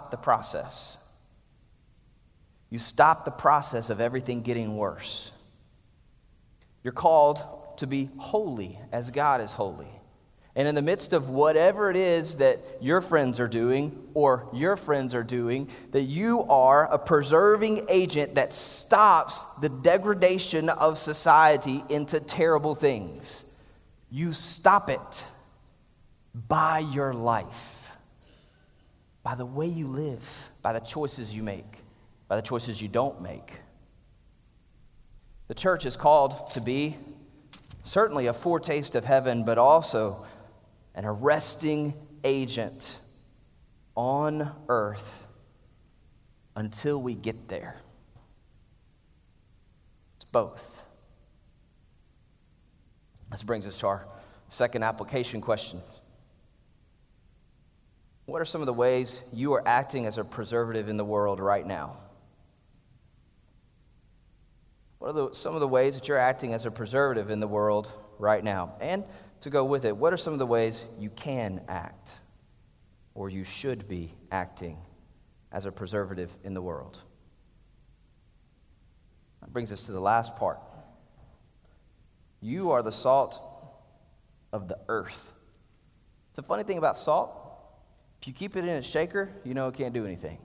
stop the process. You stop the process of everything getting worse. You're called to be holy as God is holy. And in the midst of whatever it is that your friends are doing or your friends are doing, that you are a preserving agent that stops the degradation of society into terrible things. You stop it by your life, by the way you live, by the choices you make, by the choices you don't make. The church is called to be certainly a foretaste of heaven, but also an arresting agent on earth until we get there. It's both. This brings us to our second application question. What are some of the ways you are acting as a preservative in the world right now? What are some of the ways that you're acting as a preservative in the world right now? And to go with it, what are some of the ways you can act or you should be acting as a preservative in the world? That brings us to the last part. You are the salt of the earth. The funny thing about salt, if you keep it in a shaker, you know it can't do anything.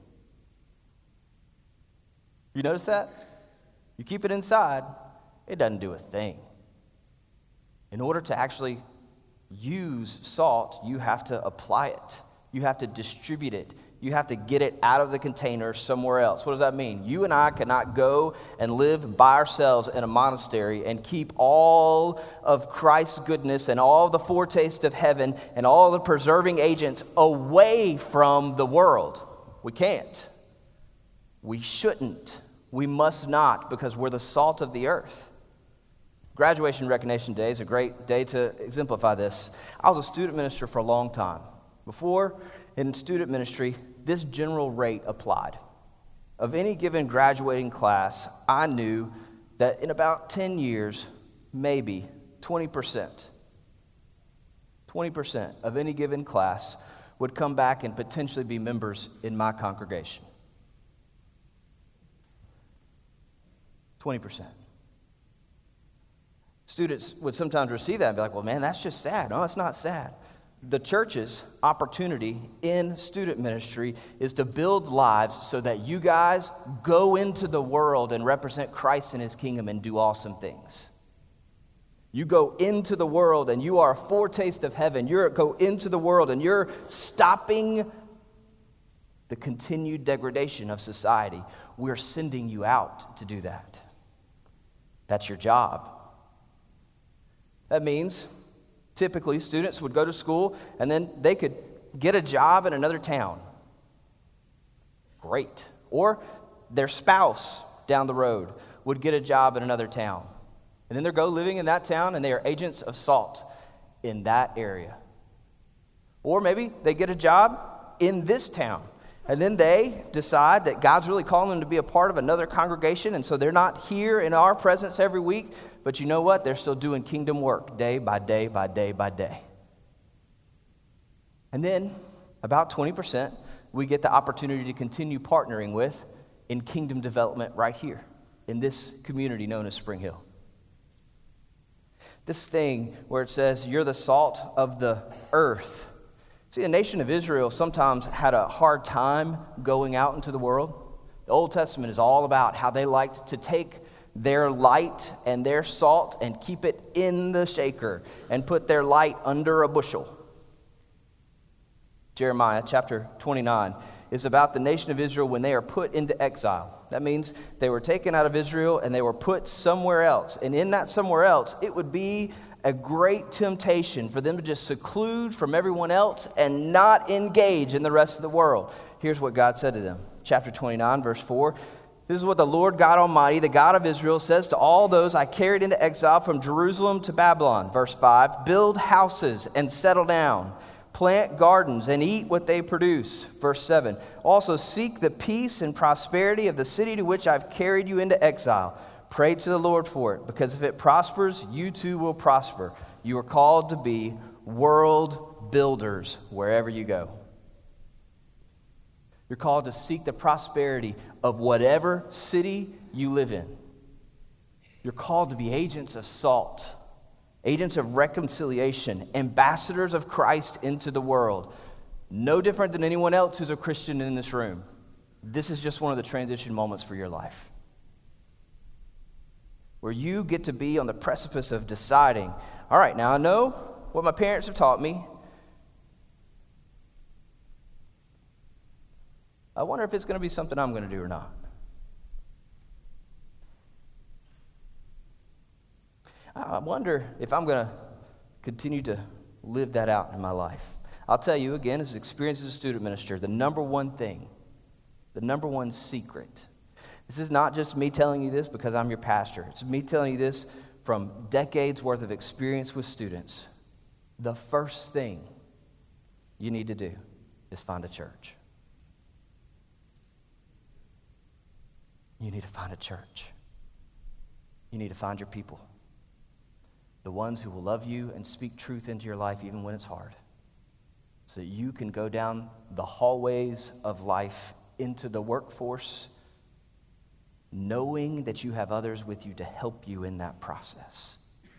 You notice that? You keep it inside, it doesn't do a thing. In order to actually use salt, you have to apply it. You have to distribute it. You have to get it out of the container somewhere else. What does that mean? You and I cannot go and live by ourselves in a monastery and keep all of Christ's goodness and all the foretaste of heaven and all the preserving agents away from the world. We can't. We shouldn't. We must not, because we're the salt of the earth. Graduation recognition day is a great day to exemplify this. I was a student minister for a long time. Before, in student ministry, this general rate applied. Of any given graduating class, I knew that in about 10 years, maybe 20% of any given class would come back and potentially be members in my congregation. 20%. Students would sometimes receive that and be like, well, man, that's just sad. No, it's not sad. The church's opportunity in student ministry is to build lives so that you guys go into the world and represent Christ and his kingdom and do awesome things. You go into the world and you are a foretaste of heaven. You go into the world and you're stopping the continued degradation of society. We're sending you out to do that. That's your job. That means typically students would go to school and then they could get a job in another town. Great. Or their spouse down the road would get a job in another town. And then they'll go living in that town and they are agents of salt in that area. Or maybe they get a job in this town. And then they decide that God's really calling them to be a part of another congregation, and so they're not here in our presence every week, but you know what? They're still doing kingdom work day by day by day by day. And then about 20% we get the opportunity to continue partnering with in kingdom development right here in this community known as Spring Hill. This thing where it says you're the salt of the earth. See, the nation of Israel sometimes had a hard time going out into the world. The Old Testament is all about how they liked to take their light and their salt and keep it in the shaker and put their light under a bushel. Jeremiah chapter 29 is about the nation of Israel when they are put into exile. That means they were taken out of Israel and they were put somewhere else. And in that somewhere else, it would be a great temptation for them to just seclude from everyone else and not engage in the rest of the world. Here's what God said to them. Chapter 29, verse 4. This is what the Lord God Almighty, the God of Israel, says to all those I carried into exile from Jerusalem to Babylon. Verse 5. Build houses and settle down. Plant gardens and eat what they produce. Verse 7. Also seek the peace and prosperity of the city to which I've carried you into exile. Pray to the Lord for it, because if it prospers, you too will prosper. You are called to be world builders wherever you go. You're called to seek the prosperity of whatever city you live in. You're called to be agents of salt, agents of reconciliation, ambassadors of Christ into the world. No different than anyone else who's a Christian in this room. This is just one of the transition moments for your life, where you get to be on the precipice of deciding, all right, now I know what my parents have taught me. I wonder if it's going to be something I'm going to do or not. I wonder if I'm going to continue to live that out in my life. I'll tell you again, as experience as a student minister, the number one thing, the number one secret. This is not just me telling you this because I'm your pastor. It's me telling you this from decades worth of experience with students. The first thing you need to do is find a church. You need to find a church. You need to find your people. The ones who will love you and speak truth into your life even when it's hard, so that you can go down the hallways of life into the workforce knowing that you have others with you to help you in that process.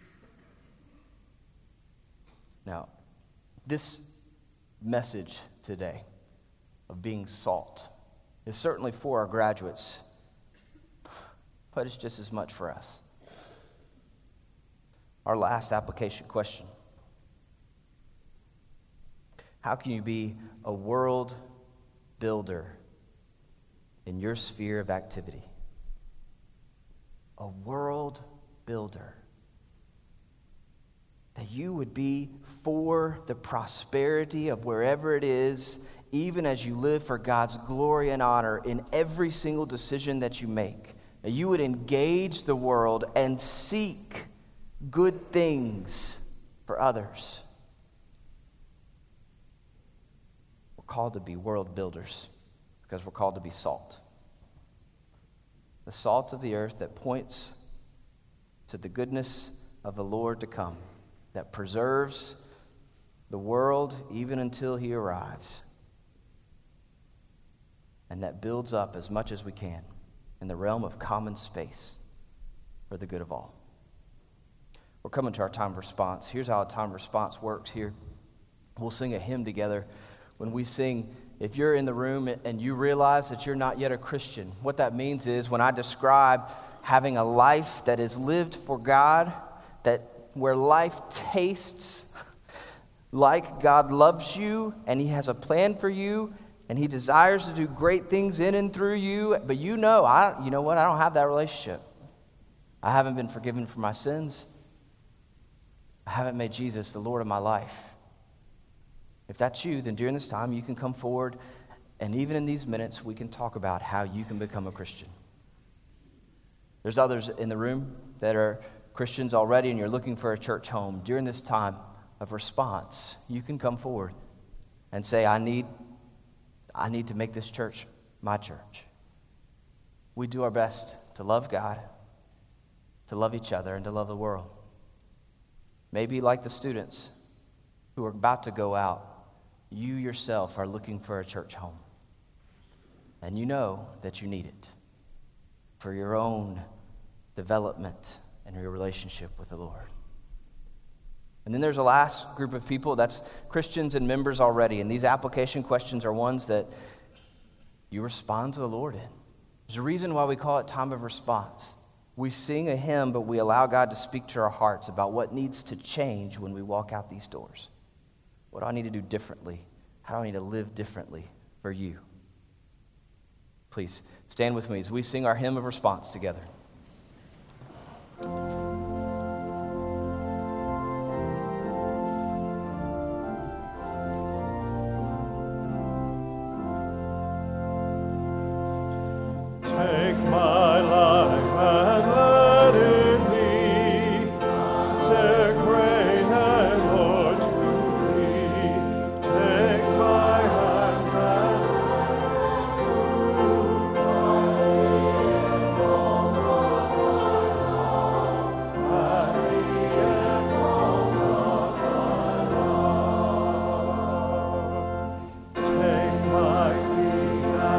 Now, this message today of being salt is certainly for our graduates, but it's just as much for us. Our last application question: how can you be a world builder in your sphere of activity? A world builder. That you would be for the prosperity of wherever it is, even as you live for God's glory and honor in every single decision that you make. That you would engage the world and seek good things for others. We're called to be world builders because we're called to be salt. The salt of the earth that points to the goodness of the Lord to come, that preserves the world even until he arrives, and that builds up as much as we can in the realm of common space for the good of all. We're coming to our time of response. Here's how a time of response works here. We'll sing a hymn together. When we sing, if you're in the room and you realize that you're not yet a Christian, what that means is when I describe having a life that is lived for God, that where life tastes like God loves you and he has a plan for you and he desires to do great things in and through you, but you know what? I don't have that relationship. I haven't been forgiven for my sins. I haven't made Jesus the Lord of my life. If that's you, then during this time you can come forward, and even in these minutes we can talk about how you can become a Christian. There's others in the room that are Christians already and you're looking for a church home. During this time of response, you can come forward and say, I need to make this church my church. We do our best to love God, to love each other, and to love the world. Maybe like the students who are about to go out, you yourself are looking for a church home. And you know that you need it for your own development and your relationship with the Lord. And then there's a last group of people, that's Christians and members already. And these application questions are ones that you respond to the Lord in. There's a reason why we call it time of response. We sing a hymn, but we allow God to speak to our hearts about what needs to change when we walk out these doors. What do I need to do differently? How do I need to live differently for you? Please stand with me as we sing our hymn of response together. Take my life and let it be consecrated, Lord, to Thee. Take my hands and move my impulse of Thy love, and the impulse of Thy love. Take my feet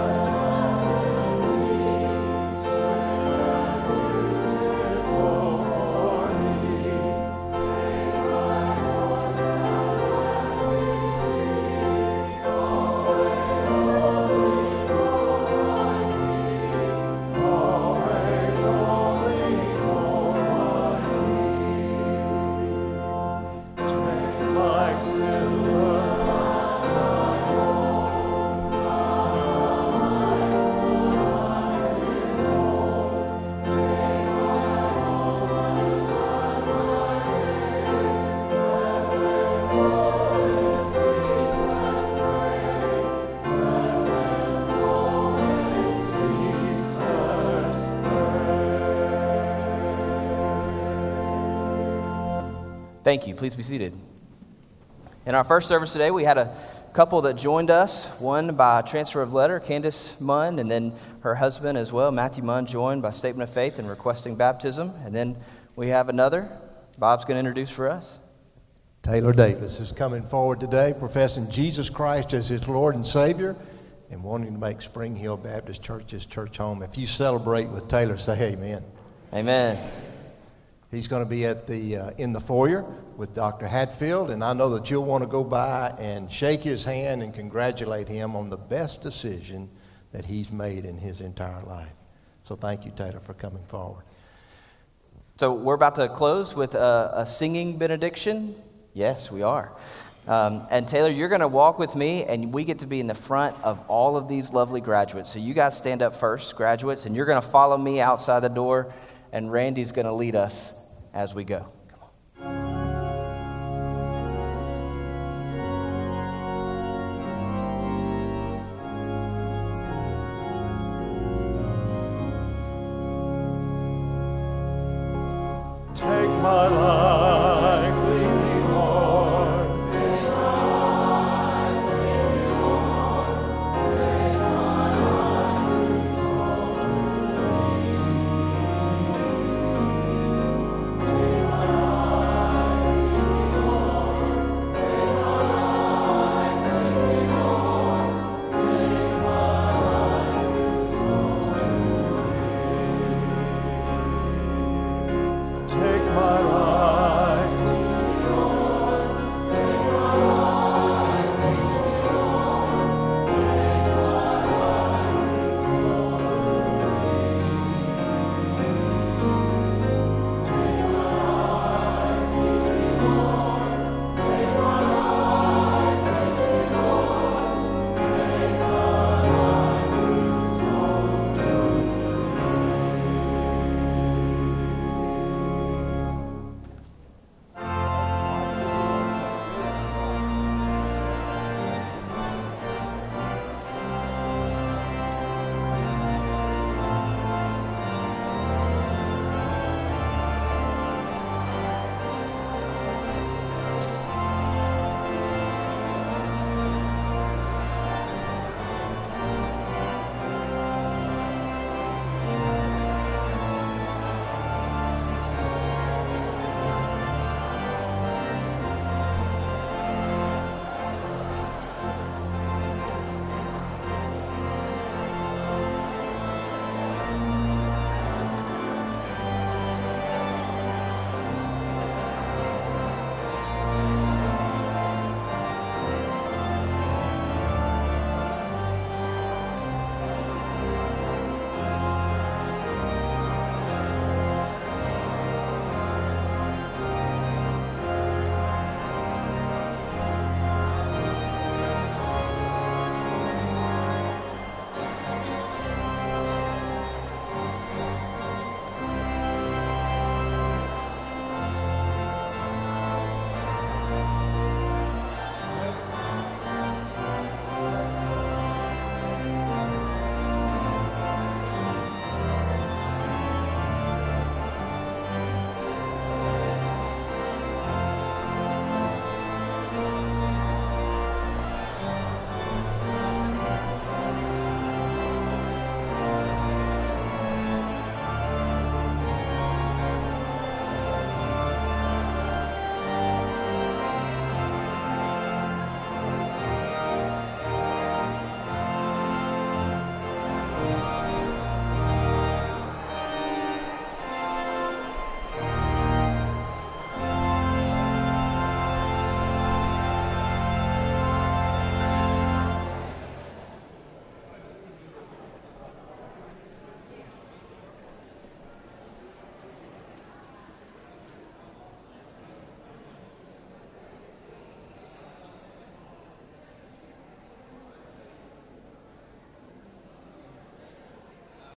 Thank you. Please be seated. In our first service today, we had a couple that joined us, one by transfer of letter, Candace Munn, and then her husband as well, Matthew Munn, joined by statement of faith and requesting baptism. And then we have another. Bob's going to introduce for us. Taylor Davis is coming forward today, professing Jesus Christ as his Lord and Savior and wanting to make Spring Hill Baptist Church his church home. If you celebrate with Taylor, say amen. Amen. He's going to be at in the foyer with Dr. Hatfield, and I know that you'll want to go by and shake his hand and congratulate him on the best decision that he's made in his entire life. So thank you, Taylor, for coming forward. So we're about to close with a singing benediction. Yes, we are. And Taylor, you're going to walk with me, and we get to be in the front of all of these lovely graduates. So you guys stand up first, graduates, and you're going to follow me outside the door, and Randy's going to lead us as we go. Take my life.